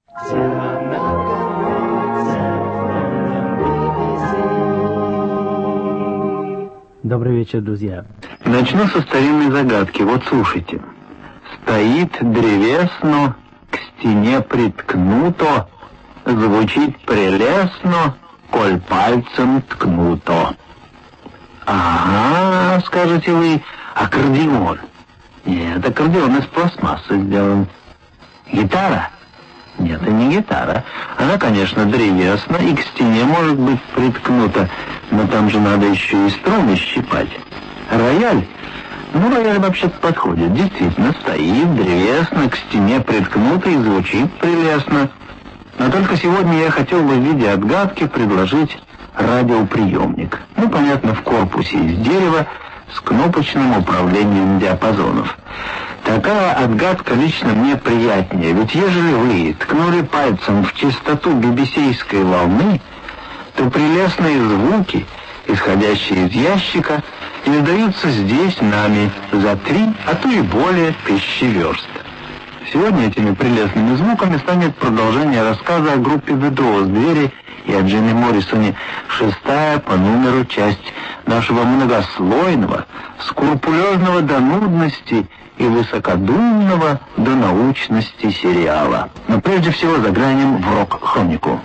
Добрый вечер, друзья. Начну со старинной загадки. Вот слушайте. Стоит древесно, к стене приткнуто, звучит прелестно, коль пальцем ткнуто. Ага, скажете вы, аккордеон. Нет, аккордеон из пластмассы сделан. Гитара? Нет, это не гитара. Она, конечно, древесна и к стене может быть приткнута, но там же надо еще и струны щипать. Рояль? Ну, рояль вообще-то подходит. Действительно, стоит древесно, к стене приткнуто и звучит прелестно. Но только сегодня я хотел бы в виде отгадки предложить радиоприемник. Ну, понятно, в корпусе из дерева с кнопочным управлением диапазонов. Такая отгадка лично мне приятнее, ведь ежели вы ткнули пальцем в частоту бибисейской волны, то прелестные звуки, исходящие из ящика, издаются здесь нами за 3, а то и более тысячи верст. Сегодня этими прелестными звуками станет продолжение рассказа о группе The Doors, «Двери» и о Джимми Моррисоне, 6-я по номеру часть нашего многослойного, скрупулезного до нудности и высокодумного до научности сериала. Но прежде всего заглянем в рок-хронику.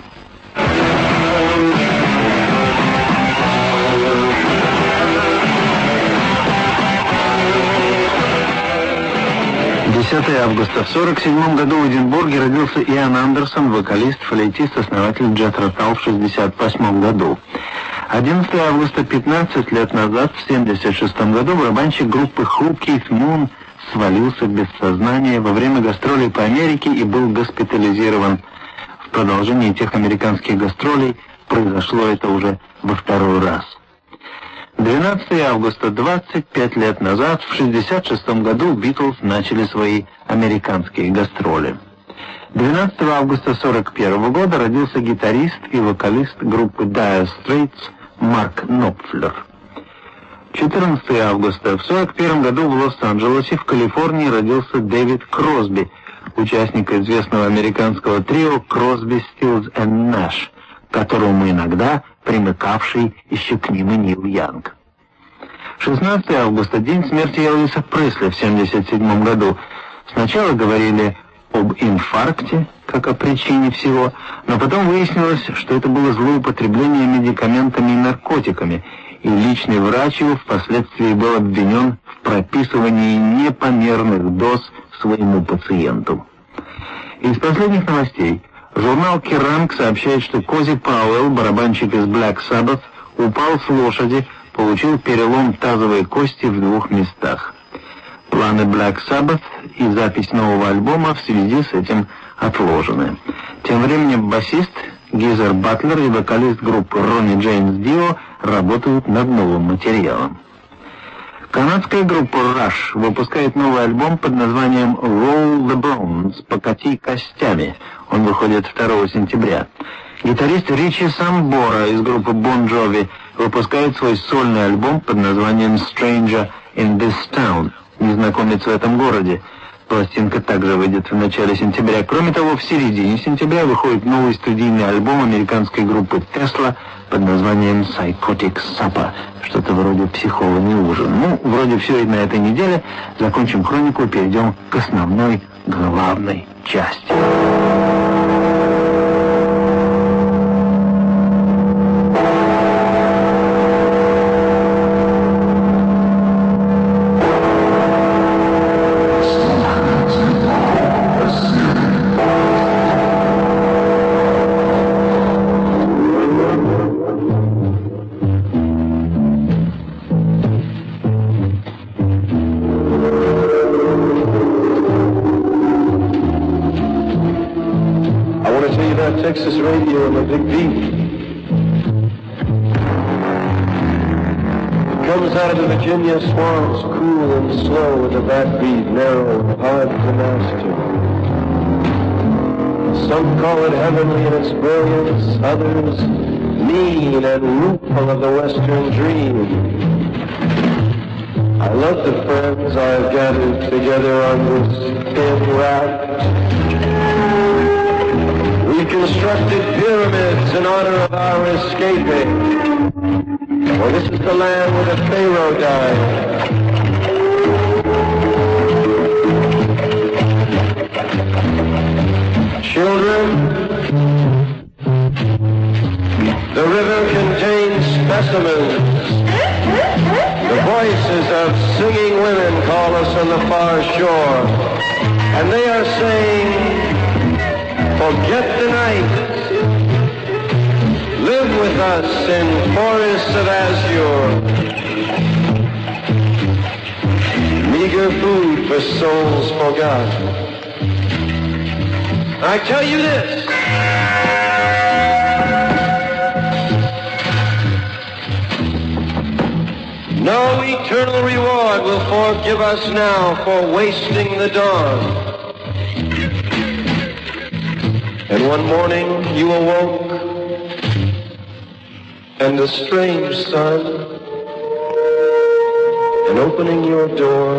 10 августа. В 1947 году в Эдинбурге родился Иан Андерсон, вокалист, флейтист, основатель Jethro Tull в 1968 году. 11 августа, 15 лет назад, в 1976 году, барабанщик группы Who Keith Moon свалился без сознания во время гастролей по Америке и был госпитализирован. В продолжении тех американских гастролей произошло это уже во 2-й раз. 12 августа, 25 лет назад, в 1966 году, Битлз начали свои американские гастроли. 12 августа 1941 года родился гитарист и вокалист группы Dire Straits Марк Knopfler. 14 августа. В 1941 году в Лос-Анджелесе, в Калифорнии, родился Дэвид Кросби, участник известного американского трио Crosby, Stills and Nash, к которому иногда примыкавший еще к ним и Нил Янг. 16 августа. День смерти Элвиса Пресли в 1977 году. Сначала говорили об инфаркте, как о причине всего, но потом выяснилось, что это было злоупотребление медикаментами и наркотиками, и личный врач его впоследствии был обвинен в прописывании непомерных доз своему пациенту. Из последних новостей. Журнал Kerrang сообщает, что Кози Пауэлл, барабанщик из Black Sabbath, упал с лошади, получил перелом тазовой кости в 2 местах. Планы Black Sabbath и запись нового альбома в связи с этим отложены. Тем временем басист Гизер Батлер и вокалист группы Ronnie James Dio работают над новым материалом. Канадская группа Rush выпускает новый альбом под названием Roll the Bones, «Покати костями». Он выходит 2 сентября. Гитарист Ричи Самбора из группы Bon Jovi выпускает свой сольный альбом под названием Stranger in this Town, «Незнакомец в этом городе». Пластинка также выйдет в начале сентября. Кроме того, в середине сентября выходит новый студийный альбом американской группы Tesla под названием Psychotic Supper, что-то вроде «Психованный ужин». Ну, вроде все и на этой неделе. Закончим хронику и перейдем к основной, главной части. Texas radio and a big beat. It comes out of the Virginia swamps, cool and slow, with a backbeat, narrow, hard to master. Some call it heavenly in its brilliance, others mean and rueful of the Western dream. I love the friends I've gathered together on this thin raft. constructed pyramids in honor of our escaping. For this is the land where the Pharaoh died. Children, the river contains specimens. The voices of singing women call us on the far shore. And they are saying, forget the night. Live with us in forests of azure. Meager food for souls forgot. I tell you this. No eternal reward will forgive us now for wasting the dawn. And one morning you awoke, and a strange sun, and opening your door,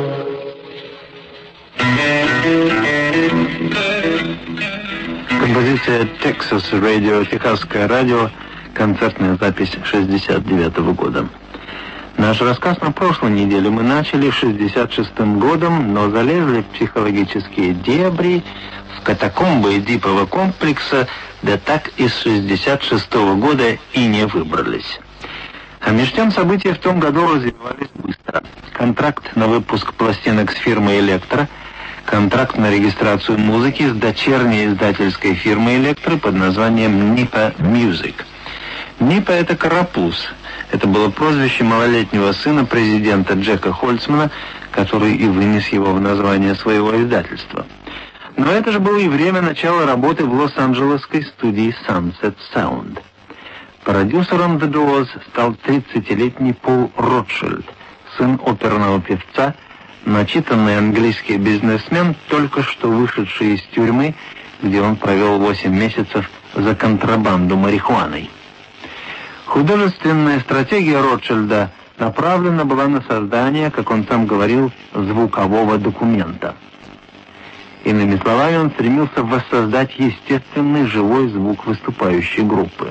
композиция Texas Radio, Техасское радио, концертная запись 1969 года. Наш рассказ на прошлой неделе мы начали 1966 годом, но залезли в психологические дебри, в катакомбы Эдипова комплекса, да так из 1966 года и не выбрались. А между тем события в том году развивались быстро. Контракт на выпуск пластинок с фирмой «Электро», контракт на регистрацию музыки с дочерней издательской фирмой «Электро» под названием «Nipa Music». «Нипа» — это «карапуз». Это было прозвище малолетнего сына президента Джека Хольцмана, который и вынес его в название своего издательства. Но это же было и время начала работы в лос-анджелесской студии Sunset Sound. Продюсером The Doors стал 30-летний Пол Ротшильд, сын оперного певца, начитанный английский бизнесмен, только что вышедший из тюрьмы, где он провел 8 месяцев за контрабанду марихуаной. Художественная стратегия Ротшильда направлена была на создание, как он сам говорил, звукового документа. Иными словами, он стремился воссоздать естественный живой звук выступающей группы.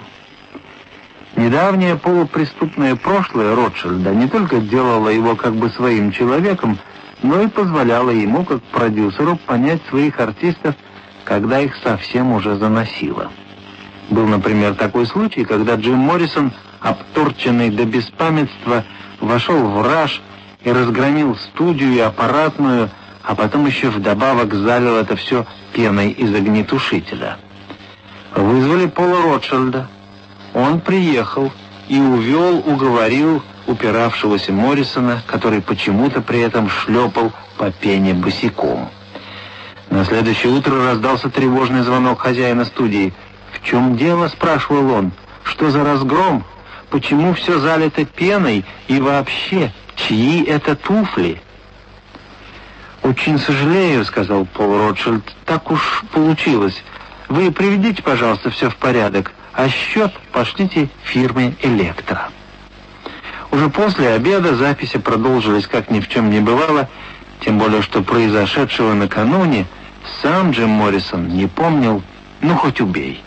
Недавнее полупреступное прошлое Ротшильда не только делало его как бы своим человеком, но и позволяло ему, как продюсеру, понять своих артистов, когда их совсем уже заносило. Был, например, такой случай, когда Джим Моррисон, обторченный до беспамятства, вошел в раж и разгромил студию и аппаратную, а потом еще вдобавок залил это все пеной из огнетушителя. Вызвали Пола Ротшильда. Он приехал и уговорил упиравшегося Моррисона, который почему-то при этом шлепал по пене босиком. На следующее утро раздался тревожный звонок хозяина студии. «В чем дело?» — спрашивал он. «Что за разгром? Почему все залито пеной? И вообще, чьи это туфли?» «Очень сожалею», — сказал Пол Ротшильд, — «так уж получилось. Вы приведите, пожалуйста, все в порядок, а счет пошлите фирме «Электро». Уже после обеда записи продолжились как ни в чем не бывало, тем более что произошедшего накануне сам Джим Моррисон не помнил, ну хоть убей.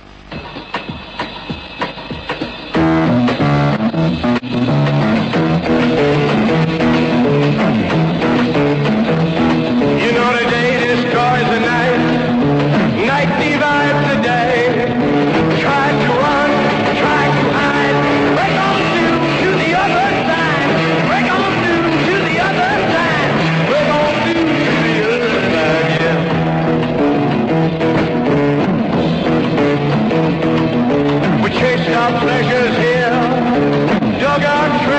Pleasures here, dug our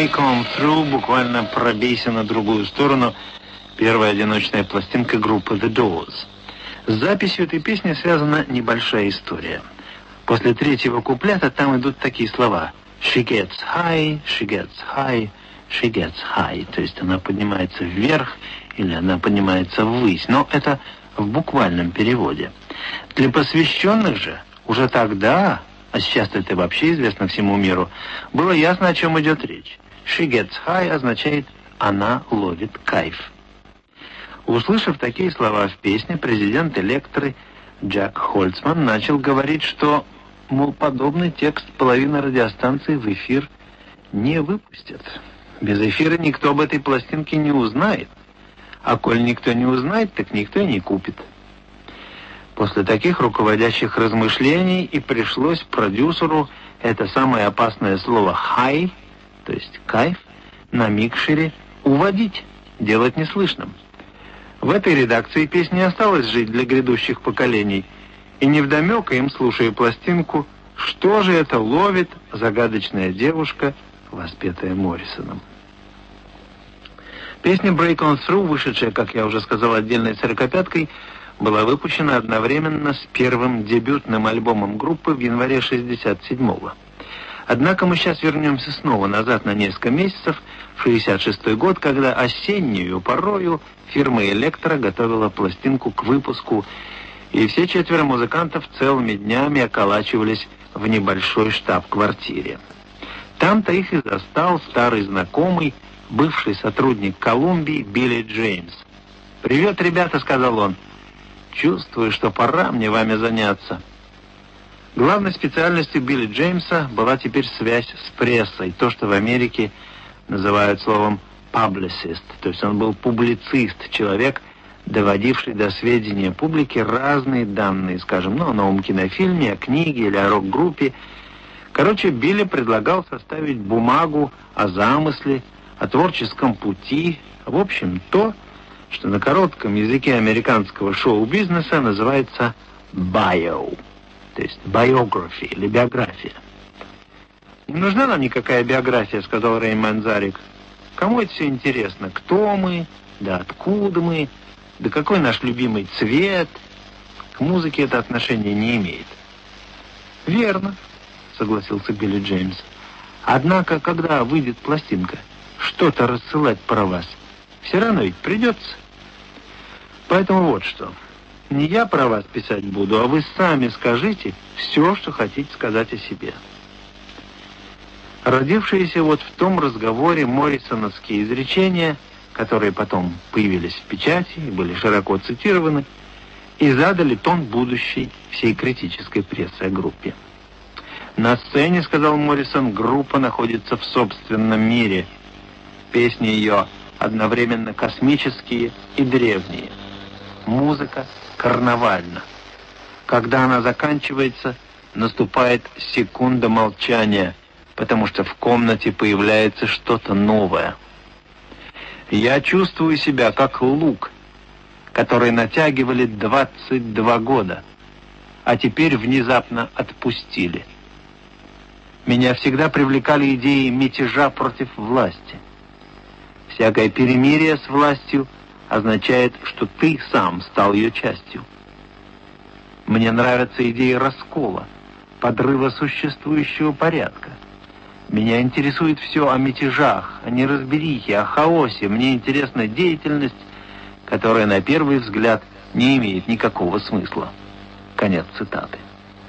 «Break On Through», буквально «Пробейся на другую сторону», первая одиночная пластинка группы The Doors. С записью этой песни связана небольшая история. После третьего куплета там идут такие слова: «She gets high, she gets high, she gets high». То есть она поднимается вверх или она поднимается ввысь. Но это в буквальном переводе. Для посвященных же уже тогда, а сейчас это вообще известно всему миру, было ясно, о чем идет речь. «She gets high» означает «она ловит кайф». Услышав такие слова в песне, президент Электры Джек Хольцман начал говорить, что, мол, подобный текст половина радиостанций в эфир не выпустят. Без эфира никто об этой пластинке не узнает. А коль никто не узнает, так никто и не купит. После таких руководящих размышлений и пришлось продюсеру это самое опасное слово «high», то есть «кайф», на микшере уводить, делать неслышным. В этой редакции песня осталась жить для грядущих поколений, и невдомек им, слушая пластинку, что же это ловит загадочная девушка, воспетая Моррисоном. Песня «Break On Through», вышедшая, как я уже сказал, отдельной сорокопяткой, была выпущена одновременно с первым дебютным альбомом группы в январе 1967-го. Однако мы сейчас вернемся снова назад на несколько месяцев, в 1966 год, когда осеннюю порою фирма «Электро» готовила пластинку к выпуску, и все четверо музыкантов целыми днями околачивались в небольшой штаб-квартире. Там-то их и застал старый знакомый, бывший сотрудник Колумбии Билли Джеймс. «Привет, ребята», — сказал он. «Чувствую, что пора мне вами заняться». Главной специальностью Билли Джеймса была теперь связь с прессой, то, что в Америке называют словом «publicist», то есть он был публицист, человек, доводивший до сведения публики разные данные, скажем, о новом кинофильме, о книге или о рок-группе. Короче, Билли предлагал составить бумагу о замысле, о творческом пути, в общем, то, что на коротком языке американского шоу-бизнеса называется «bio», то есть «biography» или «биография». «Не нужна нам никакая биография», — сказал Рэй Манзарик. «Кому это все интересно? Кто мы? Да откуда мы? Да какой наш любимый цвет?» К музыке это отношение не имеет. «Верно», — согласился Билли Джеймс. «Однако, когда выйдет пластинка, что-то рассылать про вас все равно ведь придется. Поэтому вот что. Не я про вас писать буду, а вы сами скажите все, что хотите сказать о себе». Родившиеся вот в том разговоре моррисоновские изречения, которые потом появились в печати и были широко цитированы, и задали тон будущей всей критической прессы о группе. «На сцене, — сказал Моррисон, — группа находится в собственном мире. Песни ее одновременно космические и древние. Музыка карнавальна. Когда она заканчивается, наступает секунда молчания, потому что в комнате появляется что-то новое. Я чувствую себя как лук, который натягивали 22 года, а теперь внезапно отпустили. Меня всегда привлекали идеи мятежа против власти. Всякое перемирие с властью означает, что ты сам стал ее частью. Мне нравятся идеи раскола, подрыва существующего порядка. Меня интересует все о мятежах, о неразберихе, о хаосе. Мне интересна деятельность, которая на первый взгляд не имеет никакого смысла». Конец цитаты.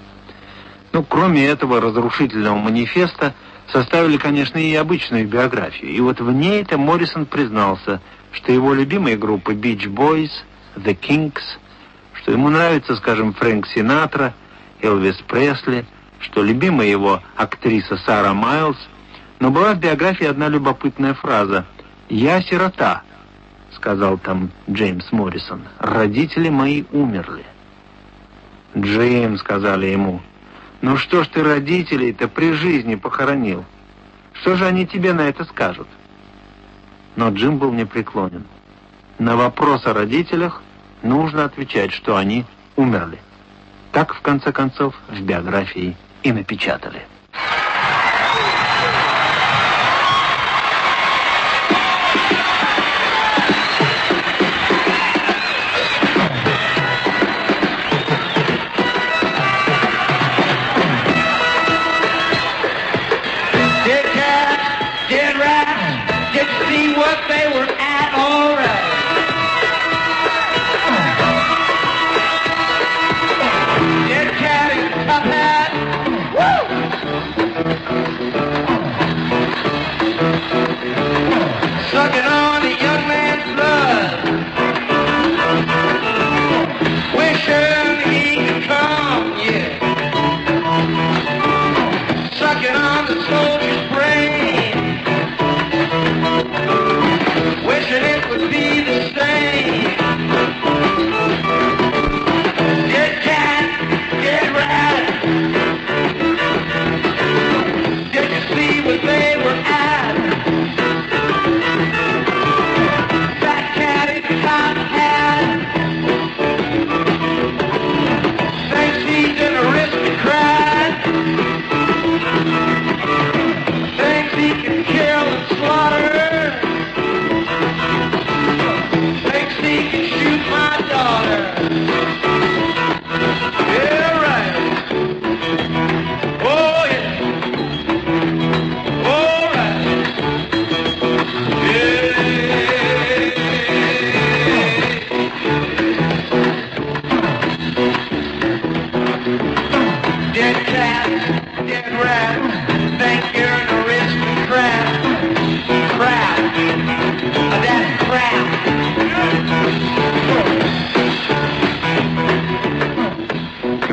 Кроме этого разрушительного манифеста, составили, конечно, и обычную биографию. И вот в ней-то Моррисон признался, что его любимые группы Beach Boys, The Kinks, что ему нравится, скажем, Фрэнк Синатра, Элвис Пресли, что любимая его актриса Сара Майлз. Но была в биографии одна любопытная фраза: «Я сирота», — сказал там Джеймс Моррисон, — «родители мои умерли». «Джейм», — сказали ему, — «ну что ж ты родителей-то при жизни похоронил? Что же они тебе на это скажут?» Но Джим был непреклонен. На вопрос о родителях нужно отвечать, что они умерли. Так, в конце концов, в биографии и напечатали.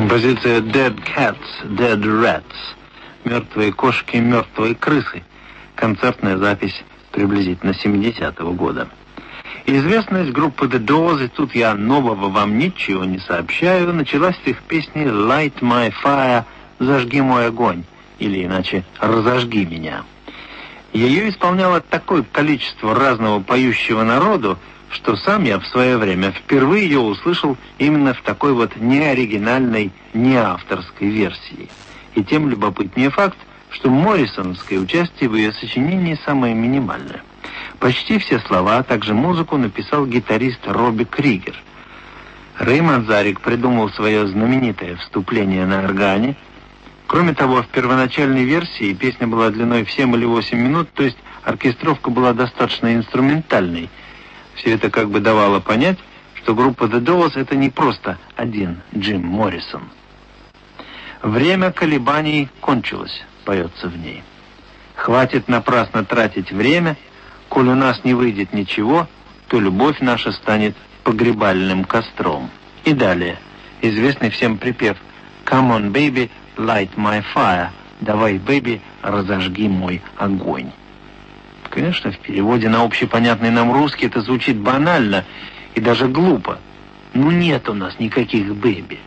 Композиция Dead Cats, Dead Rats. Мертвые кошки, мертвые крысы. Концертная запись приблизительно 70-го года. Известность группы The Doors, и тут я нового вам ничего не сообщаю, началась с их песни Light My Fire, «Зажги мой огонь», или иначе «Разожги меня». Ее исполняло такое количество разного поющего народу, что сам я в свое время впервые ее услышал именно в такой вот неоригинальной, неавторской версии. И тем любопытнее факт, что моррисоновское участие в ее сочинении самое минимальное. Почти все слова, а также музыку написал гитарист Робби Кригер. Рэй Манзарик придумал свое знаменитое вступление на органе. Кроме того, в первоначальной версии песня была длиной в 7 или 8 минут, то есть оркестровка была достаточно инструментальной. Все это как бы давало понять, что группа The Doors — это не просто один Джим Моррисон. «Время колебаний кончилось», — поется в ней. «Хватит напрасно тратить время, коль у нас не выйдет ничего, то любовь наша станет погребальным костром». И далее известный всем припев «Come on, baby, light my fire», «Давай, бэби, разожги мой огонь». Конечно, в переводе на общепонятный нам русский это звучит банально и даже глупо. Ну нет у нас никаких бэби.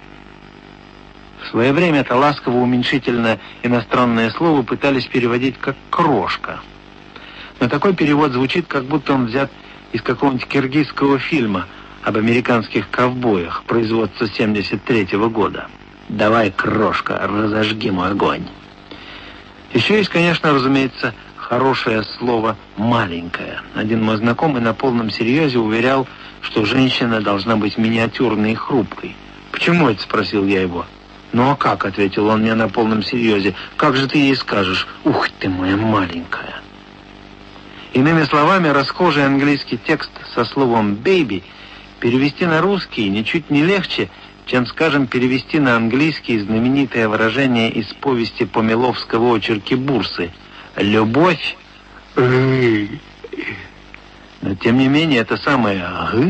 В свое время это ласково-уменьшительное иностранное слово пытались переводить как «крошка». Но такой перевод звучит, как будто он взят из какого-нибудь киргизского фильма об американских ковбоях производства 1973 года. «Давай, крошка, разожги мой огонь». Еще есть, конечно, разумеется, хорошее слово «маленькая». Один мой знакомый на полном серьезе уверял, что женщина должна быть миниатюрной и хрупкой. «Почему это?» — спросил я его. «Ну а как?» — ответил он мне на полном серьезе. «Как же ты ей скажешь? Ух ты, моя маленькая!» Иными словами, расхожий английский текст со словом «baby» перевести на русский ничуть не легче, чем, скажем, перевести на английский знаменитое выражение из повести Помиловского очерки Бурсы «Любовь». Но, тем не менее, это самое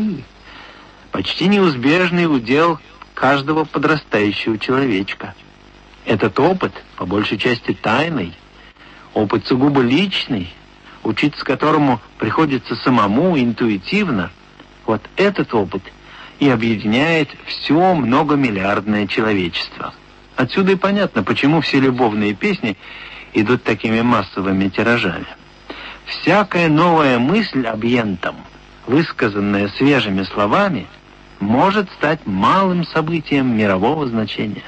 почти неизбежный удел каждого подрастающего человечка. Этот опыт, по большей части тайный, опыт сугубо личный, учиться которому приходится самому интуитивно, вот этот опыт и объединяет все многомиллиардное человечество. Отсюда и понятно, почему все любовные песни идут такими массовыми тиражами. Всякая новая мысль объентом, высказанная свежими словами, может стать малым событием мирового значения.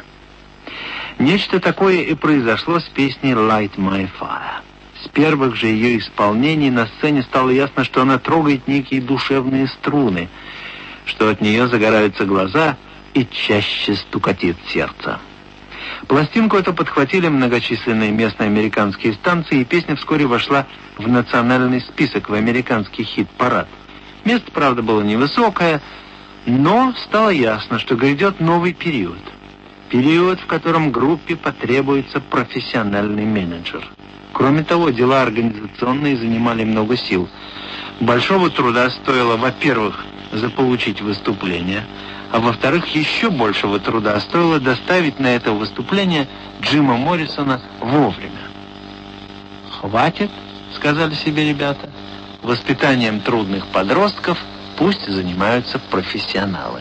Нечто такое и произошло с песней «Light My Fire». С первых же ее исполнений на сцене стало ясно, что она трогает некие душевные струны, что от нее загораются глаза и чаще стукотит сердце. Пластинку эту подхватили многочисленные местные американские станции, и песня вскоре вошла в национальный список, в американский хит-парад. Место, правда, было невысокое, но стало ясно, что грядет новый период. Период, в котором группе потребуется профессиональный менеджер. Кроме того, дела организационные занимали много сил. Большого труда стоило, во-первых, заполучить выступление, а во-вторых, еще большего труда стоило доставить на это выступление Джима Моррисона вовремя. «Хватит», — сказали себе ребята, — «воспитанием трудных подростков пусть занимаются профессионалы».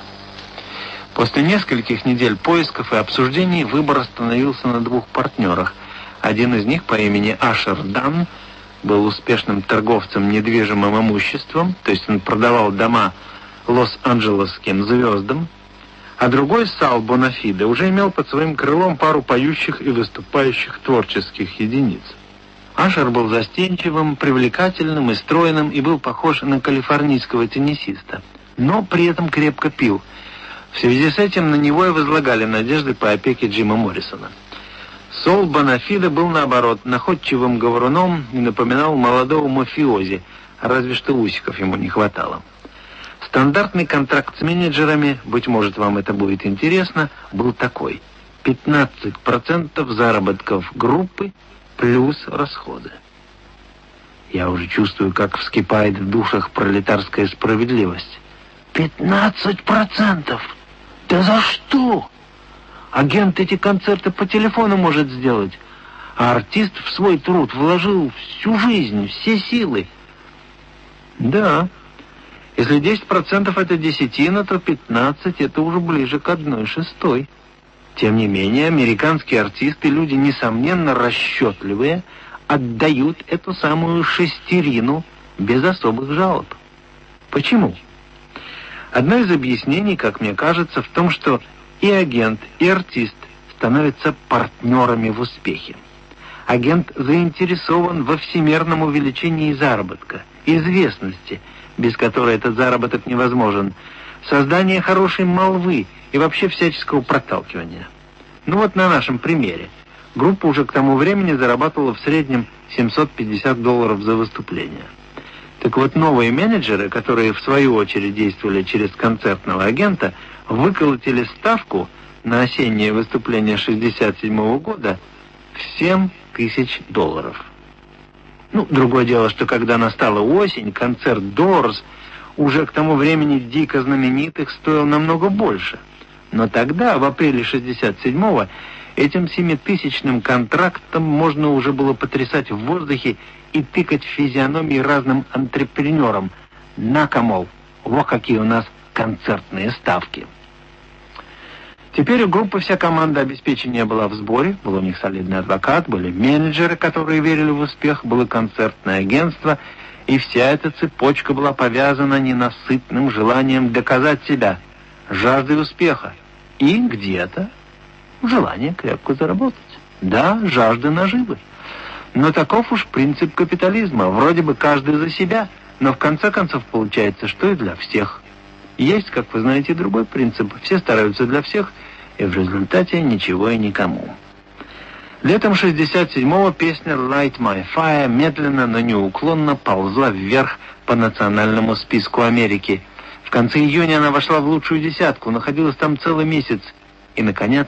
После нескольких недель поисков и обсуждений выбор остановился на двух партнерах. Один из них по имени Ашер Дан был успешным торговцем недвижимым имуществом, то есть он продавал дома лос-анджелесским звездам, а другой, Сал Бонафиде, уже имел под своим крылом пару поющих и выступающих творческих единиц. Ашер был застенчивым, привлекательным и стройным и был похож на калифорнийского теннисиста, но при этом крепко пил. В связи с этим на него и возлагали надежды по опеке Джима Моррисона. Сол Бонафиде был, наоборот, находчивым говоруном и напоминал молодого мафиози, разве что усиков ему не хватало. Стандартный контракт с менеджерами, быть может, вам это будет интересно, был такой: 15% заработков группы плюс расходы. Я уже чувствую, как вскипает в душах пролетарская справедливость. 15%? Да за что? Агент эти концерты по телефону может сделать, а артист в свой труд вложил всю жизнь, все силы. Да, если 10% это десятина, то 15% это уже ближе к 1/6. Тем не менее, американские артисты, люди, несомненно, расчетливые, отдают эту самую шестерину без особых жалоб. Почему? Одно из объяснений, как мне кажется, в том, что и агент, и артист становятся партнерами в успехе. Агент заинтересован во всемирном увеличении заработка, известности, без которой этот заработок невозможен, создание хорошей молвы и вообще всяческого проталкивания. Ну вот на нашем примере. Группа уже к тому времени зарабатывала в среднем $750 за выступление. Так вот, новые менеджеры, которые в свою очередь действовали через концертного агента, выколотили ставку на осеннее выступление 1967 года в $7000. Ну, другое дело, что когда настала осень, концерт Doors уже к тому времени дико знаменитых стоил намного больше. Но тогда, в апреле 1967-го, этим 7000-ным контрактом можно уже было потрясать в воздухе и тыкать в физиономии разным антрепренерам. На-ка, мол, вот какие у нас концертные ставки. Теперь у группы вся команда обеспечения была в сборе, был у них солидный адвокат, были менеджеры, которые верили в успех, было концертное агентство, и вся эта цепочка была повязана ненасытным желанием доказать себя, жаждой успеха и где-то желание крепко заработать. Да, жажда наживы. Но таков уж принцип капитализма. Вроде бы каждый за себя, но в конце концов получается, что и для всех. Есть, как вы знаете, другой принцип. Все стараются для всех, и в результате ничего и никому. Летом 1967-го песня «Light My Fire» медленно, но неуклонно ползла вверх по национальному списку Америки. В конце июня она вошла в лучшую десятку, находилась там целый месяц. И, наконец,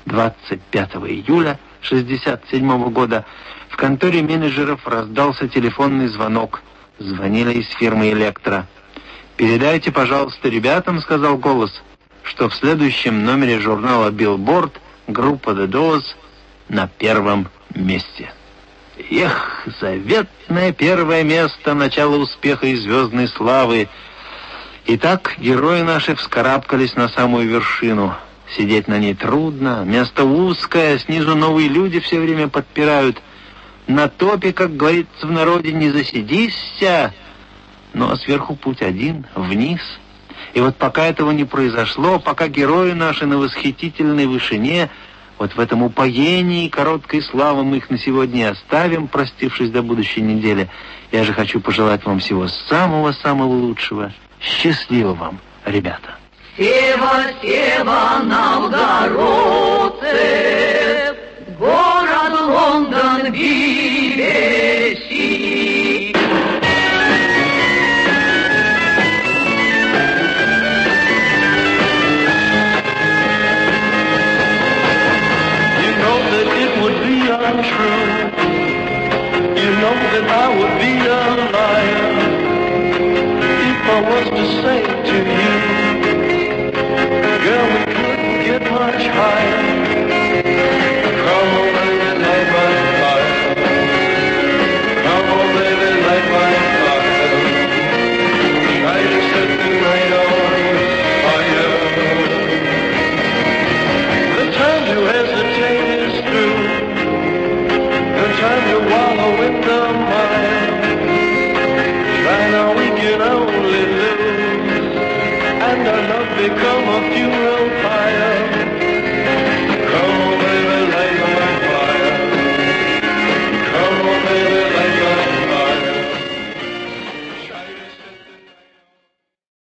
25 июля 1967 года в конторе менеджеров раздался телефонный звонок. Звонили из фирмы «Электро». «Передайте, пожалуйста, ребятам», — сказал голос, «что в следующем номере журнала Billboard группа The Doors на первом месте». Эх, заветное первое место, начало успеха и звездной славы. Итак, герои наши вскарабкались на самую вершину. Сидеть на ней трудно, место узкое, снизу новые люди все время подпирают. На топе, как говорится в народе, не засидишься, но сверху путь один, вниз. И вот пока этого не произошло, пока герои наши на восхитительной вышине, вот в этом упоении короткой славы мы их на сегодня оставим, простившись до будущей недели. Я же хочу пожелать вам всего самого-самого лучшего. Счастливо вам, ребята. Сева, Сева, новгородцы, город Лондон, BBC. You know that it would be untrue. You know that I would be a liar if I was to say to you, girl, we couldn't get much higher. Come on, baby, light my fire. Come on, baby, light my fire. Try to set the night on fire. The time to hesitate is through. The time to wallow in the mire. Try now, we can only lose. And our love become a funeral pyre.